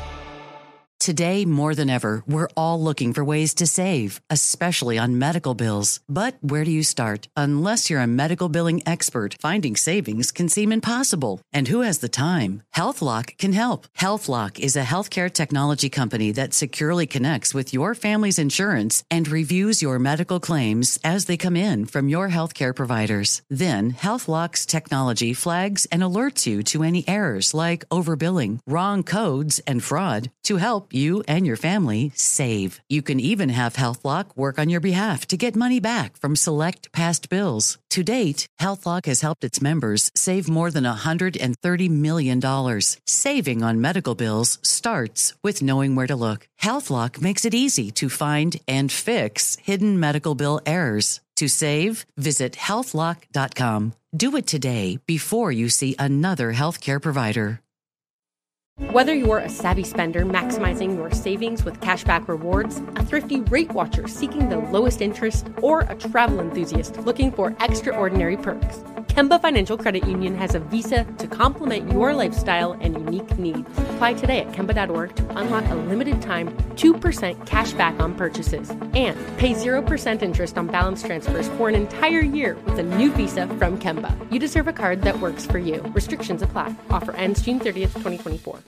Today, more than ever, we're all looking for ways to save, especially on medical bills. But where do you start? Unless you're a medical billing expert, finding savings can seem impossible. And who has the time? HealthLock can help. HealthLock is a healthcare technology company that securely connects with your family's insurance and reviews your medical claims as they come in from your healthcare providers. Then, HealthLock's technology flags and alerts you to any errors like overbilling, wrong codes, and fraud to help you and your family save. You can even have HealthLock work on your behalf to get money back from select past bills. To date, HealthLock has helped its members save more than $130 million. Saving on medical bills starts with knowing where to look. HealthLock makes it easy to find and fix hidden medical bill errors. To save, visit healthlock.com. Do it today before you see another healthcare provider. Whether you're a savvy spender maximizing your savings with cashback rewards, a thrifty rate watcher seeking the lowest interest, or a travel enthusiast looking for extraordinary perks, Kemba Financial Credit Union has a visa to complement your lifestyle and unique needs. Apply today at Kemba.org to unlock a limited time 2% cash back on purchases and pay 0% interest on balance transfers for an entire year with a new visa from Kemba. You deserve a card that works for you. Restrictions apply. Offer ends June 30th, 2024.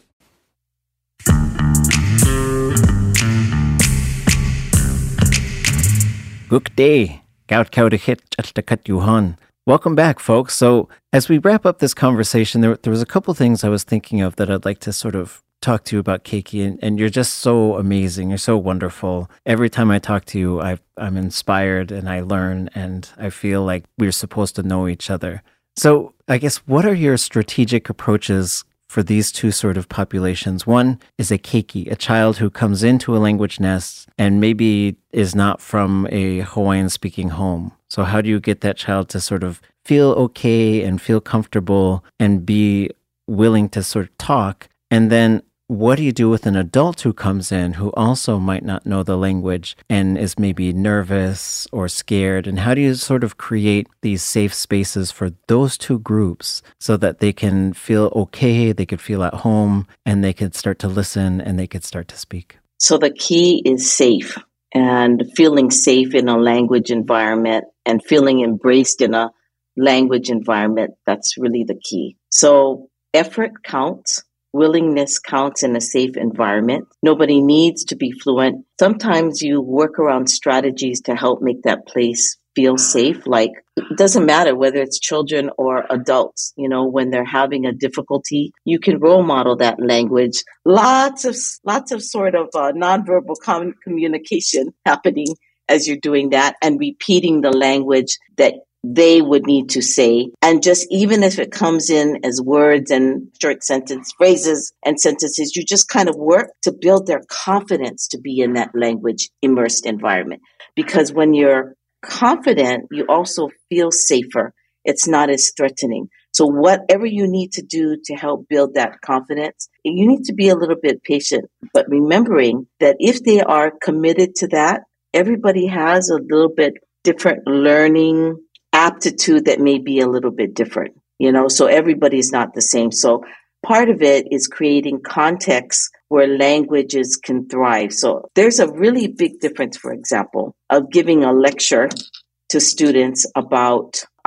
Good day. Gout cow to hit just to cut you on. Welcome back, folks. So as we wrap up this conversation, there was a couple things I was thinking of that I'd like to sort of talk to you about, Keiki, and you're just so amazing. You're so wonderful. Every time I talk to you, I'm inspired and I learn and I feel like we're supposed to know each other. So I guess what are your strategic approaches for these two sort of populations? One is a keiki, a child who comes into a language nest and maybe is not from a Hawaiian-speaking home. So how do you get that child to sort of feel okay and feel comfortable and be willing to sort of talk? And then what do you do with an adult who comes in who also might not know the language and is maybe nervous or scared? And how do you sort of create these safe spaces for those two groups so that they can feel okay, they could feel at home, and they could start to listen and they could start to speak? So the key is safe, and feeling safe in a language environment and feeling embraced in a language environment. That's really the key. So effort counts. Willingness counts in a safe environment. Nobody needs to be fluent. Sometimes you work around strategies to help make that place feel safe. Like, it doesn't matter whether it's children or adults, when they're having a difficulty, you can role model that language. Lots of sort of nonverbal communication happening as you're doing that and repeating the language that they would need to say. And just even if it comes in as words and short sentence phrases and sentences, you just kind of work to build their confidence to be in that language immersed environment. Because when you're confident, you also feel safer. It's not as threatening. So whatever you need to do to help build that confidence, you need to be a little bit patient, but remembering that if they are committed to that, everybody has a little bit different learning aptitude that may be a little bit different, so everybody's not the same. So part of it is creating context where languages can thrive. So there's a really big difference, for example, of giving a lecture to students about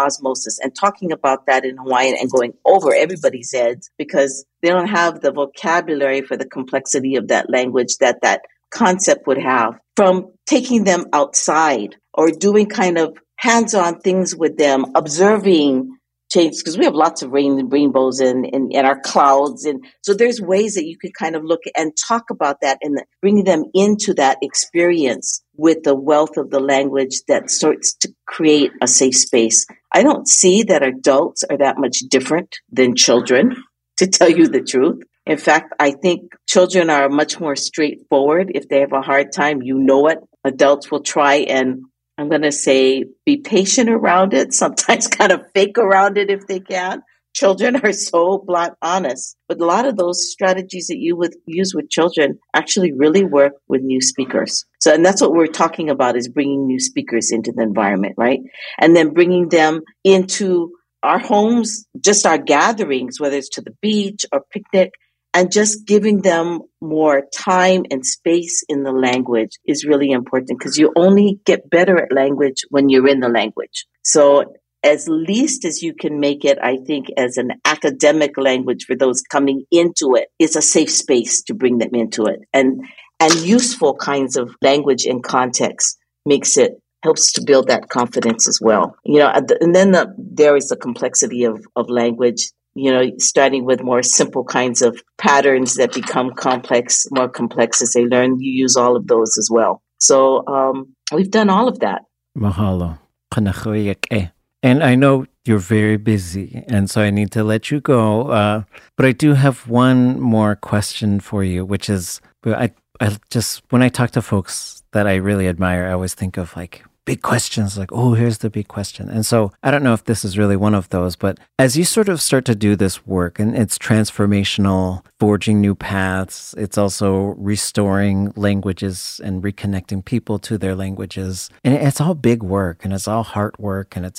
osmosis, and talking about that in Hawaiian and going over everybody's heads because they don't have the vocabulary for the complexity of that language that concept would have. From taking them outside or doing kind of hands-on things with them, observing change, because we have lots of rainbows in our clouds. And so there's ways that you can kind of look and talk about that and bring them into that experience with the wealth of the language that starts to create a safe space. I don't see that adults are that much different than children, to tell you the truth. In fact, I think children are much more straightforward. If they have a hard time, you know it. Adults will try and, I'm going to say, be patient around it, sometimes kind of fake around it if they can. Children are so blunt honest. But a lot of those strategies that you would use with children actually really work with new speakers. So, and that's what we're talking about, is bringing new speakers into the environment, right? And then bringing them into our homes, just our gatherings, whether it's to the beach or picnic, and just giving them more time and space in the language is really important, because you only get better at language when you're in the language. So as least as you can make it, I think, as an academic language for those coming into it, it's a safe space to bring them into it. And useful kinds of language and context helps to build that confidence as well. You know, and then there is the complexity of language, you know, starting with more simple kinds of patterns that become more complex as they learn. You use all of those as well. So we've done all of that. Mahalo. And I know you're very busy, and so I need to let you go. But I do have one more question for you, which is, I just, when I talk to folks that I really admire, I always think of like big questions, like, oh, here's the big question. And so I don't know if this is really one of those, but as you sort of start to do this work, and it's transformational, forging new paths, it's also restoring languages and reconnecting people to their languages. And it's all big work, and it's all heart work, and it's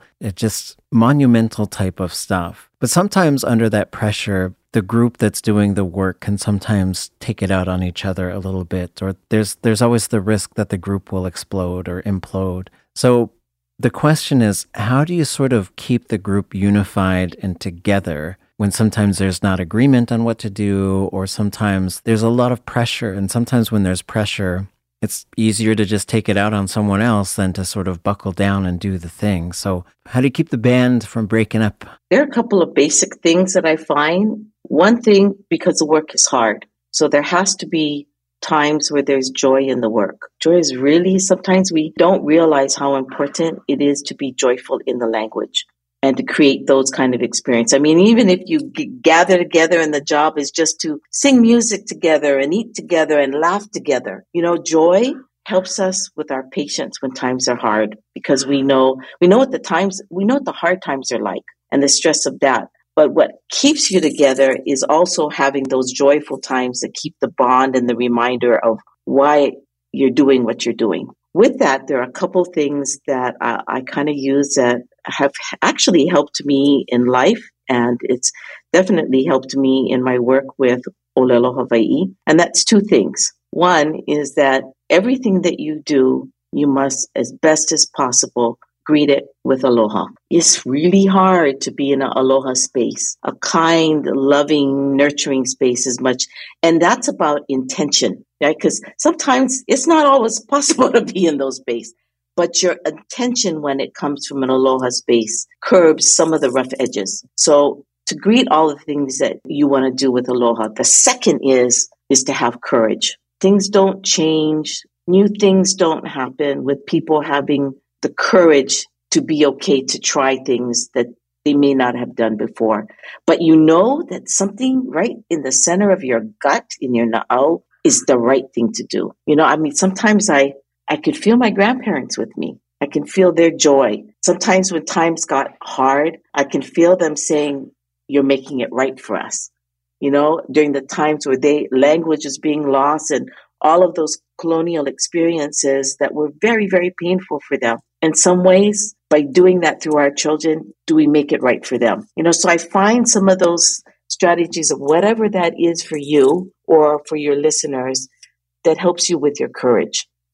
just monumental type of stuff. But sometimes under that pressure, the group that's doing the work can sometimes take it out on each other a little bit, or there's always the risk that the group will explode or implode. So the question is, how do you sort of keep the group unified and together when sometimes there's not agreement on what to do, or sometimes there's a lot of pressure, and sometimes when there's pressure, it's easier to just take it out on someone else than to sort of buckle down and do the thing. So how do you keep the band from breaking up? There are a couple of basic things that I find. One thing, because the work is hard, so there has to be times where there's joy in the work. Joy is really, sometimes we don't realize how important it is to be joyful in the language and to create those kind of experience. I mean, even if you gather together and the job is just to sing music together and eat together and laugh together, you know, joy helps us with our patience when times are hard, because we know what the hard times are like and the stress of that. But what keeps you together is also having those joyful times that keep the bond and the reminder of why you're doing what you're doing. With that, there are a couple things that I kind of use that have actually helped me in life, and it's definitely helped me in my work with Olelo Hawaii. And that's two things. One is that everything that you do, you must, as best as possible, greet it with aloha. It's really hard to be in an aloha space, a kind, loving, nurturing space as much. And that's about intention, right? Because sometimes it's not always possible to be in those spaces. But your intention when it comes from an aloha space curbs some of the rough edges. So to greet all the things that you want to do with aloha. The second is to have courage. Things don't change. New things don't happen with people having the courage to be okay to try things that they may not have done before. But you know that something right in the center of your gut, in your na'au, is the right thing to do. You know, I mean, sometimes I could feel my grandparents with me. I can feel their joy. Sometimes when times got hard, I can feel them saying, you're making it right for us. You know, during the times where language is being lost and all of those colonial experiences that were very, very painful for them. In some ways, by doing that through our children, do we make it right for them? You know, so I find some of those strategies of whatever that is for you or for your listeners that helps you with your courage.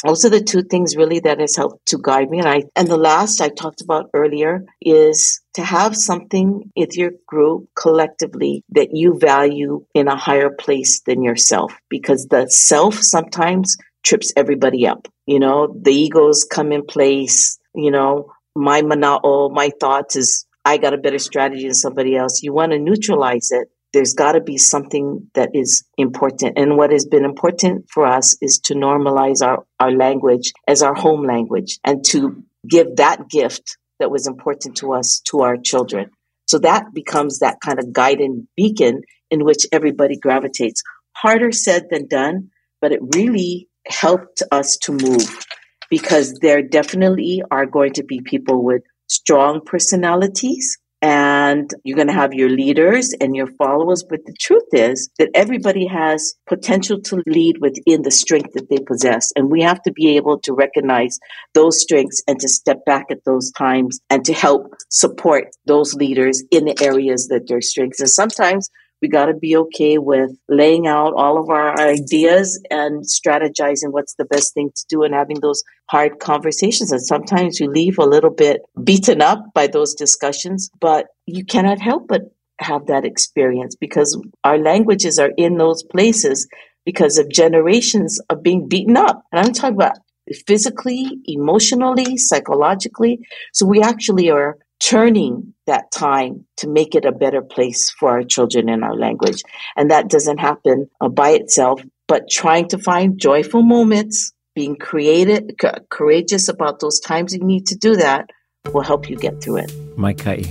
Those are the two things really that has helped to guide me. And the last I talked about earlier is to have something with your group collectively that you value in a higher place than yourself, because the self sometimes trips everybody up. The egos come in place. My mana'o, my thoughts is I got a better strategy than somebody else. You want to neutralize it. There's got to be something that is important. And what has been important for us is to normalize our language as our home language and to give that gift that was important to us to our children. So that becomes that kind of guiding beacon in which everybody gravitates. Harder said than done, but it really helped us to move, because there definitely are going to be people with strong personalities, and you're going to have your leaders and your followers. But the truth is that everybody has potential to lead within the strength that they possess. And we have to be able to recognize those strengths and to step back at those times and to help support those leaders in the areas that they're strengths. And sometimes we got to be okay with laying out all of our ideas and strategizing what's the best thing to do and having those hard conversations. And sometimes you leave a little bit beaten up by those discussions, but you cannot help but have that experience, because our languages are in those places because of generations of being beaten up. And I'm talking about physically, emotionally, psychologically. So we actually are turning that time to make it a better place for our children in our language. And that doesn't happen by itself, but trying to find joyful moments, being courageous about those times you need to do that will help you get through it. Maikai,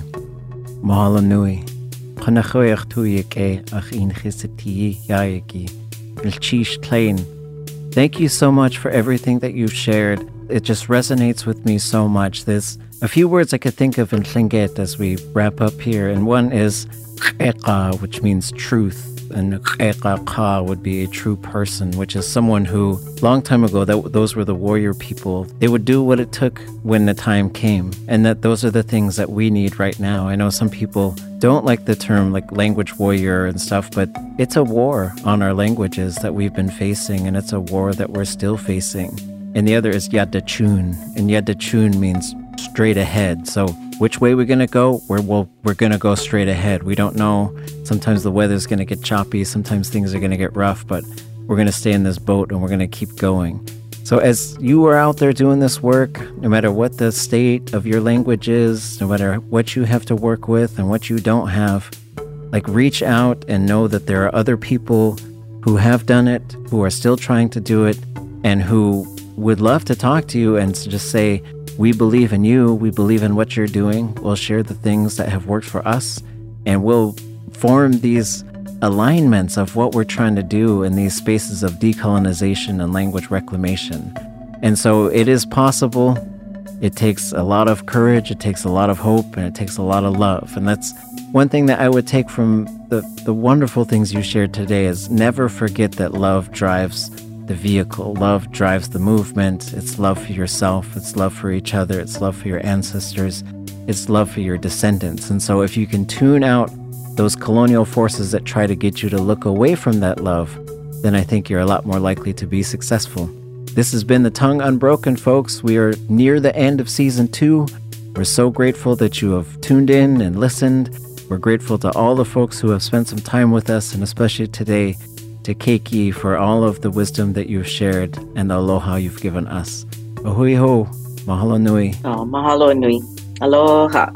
mahalo nui. Panachoyach tuyake ach in chisati yayaki. Milchish Klein. Thank you so much for everything that you've shared. It just resonates with me so much. There's a few words I could think of in Tlingit as we wrap up here, and one is Qeqa, which means truth, and Qeqa would be a true person, which is someone who, long time ago, those were the warrior people. They would do what it took when the time came, and that those are the things that we need right now. I know some people don't like the term like language warrior and stuff, but it's a war on our languages that we've been facing, and it's a war that we're still facing. And the other is Yadachun, and Yadachun means straight ahead. So which way we're going to go? We're going to go straight ahead. We don't know. Sometimes the weather's going to get choppy. Sometimes things are going to get rough, but we're going to stay in this boat and we're going to keep going. So as you are out there doing this work, no matter what the state of your language is, no matter what you have to work with and what you don't have, like reach out and know that there are other people who have done it, who are still trying to do it, and who would love to talk to you and to just say, we believe in you, we believe in what you're doing, we'll share the things that have worked for us, and we'll form these alignments of what we're trying to do in these spaces of decolonization and language reclamation. And so it is possible. It takes a lot of courage, it takes a lot of hope, and it takes a lot of love. And that's one thing that I would take from the wonderful things you shared today is never forget that love drives the vehicle. Love drives the movement. It's love for yourself. It's love for each other. It's love for your ancestors. It's love for your descendants. And so if you can tune out those colonial forces that try to get you to look away from that love, then I think you're a lot more likely to be successful. This has been The Tongue Unbroken, folks. We are near the end of Season 2. We're so grateful that you have tuned in and listened. We're grateful to all the folks who have spent some time with us, and especially today to Keiki for all of the wisdom that you've shared and the aloha you've given us. Ahui ho, mahalo nui. Oh, mahalo nui. Aloha.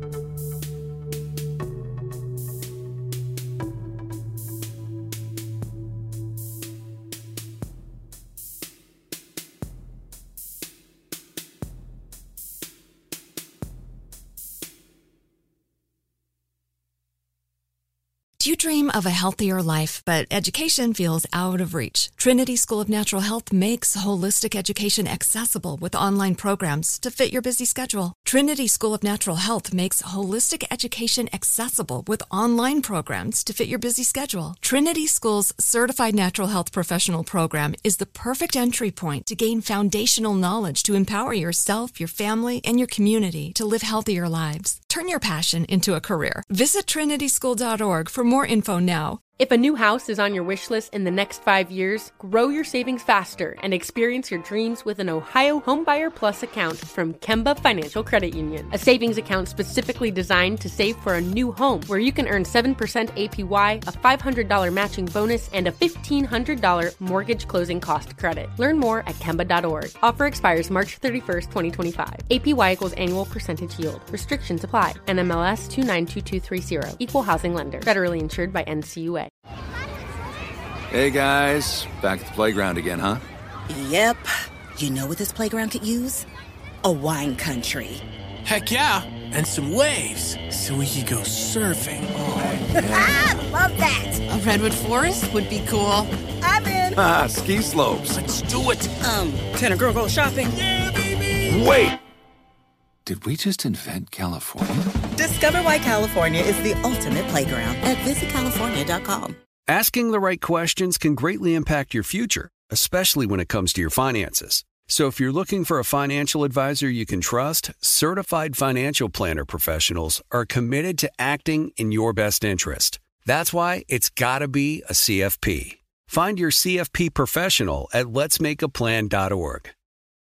Do you dream of a healthier life, but education feels out of reach? Trinity School of Natural Health makes holistic education accessible with online programs to fit your busy schedule. Trinity School of Natural Health makes holistic education accessible with online programs to fit your busy schedule. Trinity School's Certified Natural Health Professional Program is the perfect entry point to gain foundational knowledge to empower yourself, your family, and your community to live healthier lives. Turn your passion into a career. Visit trinityschool.org for more info now. If a new house is on your wish list in the next 5 years, grow your savings faster and experience your dreams with an Ohio Homebuyer Plus account from Kemba Financial Credit Union. A savings account specifically designed to save for a new home where you can earn 7% APY, a $500 matching bonus, and a $1,500 mortgage closing cost credit. Learn more at Kemba.org. Offer expires March 31st, 2025. APY equals annual percentage yield. Restrictions apply. NMLS 292230. Equal housing lender. Federally insured by NCUA. Hey guys, back at the playground again, huh? Yep. You know what this playground could use? A wine country. Heck yeah, and some waves so we could go surfing. Oh, yeah. Love that. A redwood forest would be cool. I'm in. Ski slopes. Let's do it. Can a girl go shopping? Yeah, baby. Wait! Did we just invent California? Discover why California is the ultimate playground at visitcalifornia.com. Asking the right questions can greatly impact your future, especially when it comes to your finances. So if you're looking for a financial advisor you can trust, certified financial planner professionals are committed to acting in your best interest. That's why it's got to be a CFP. Find your CFP professional at letsmakeaplan.org.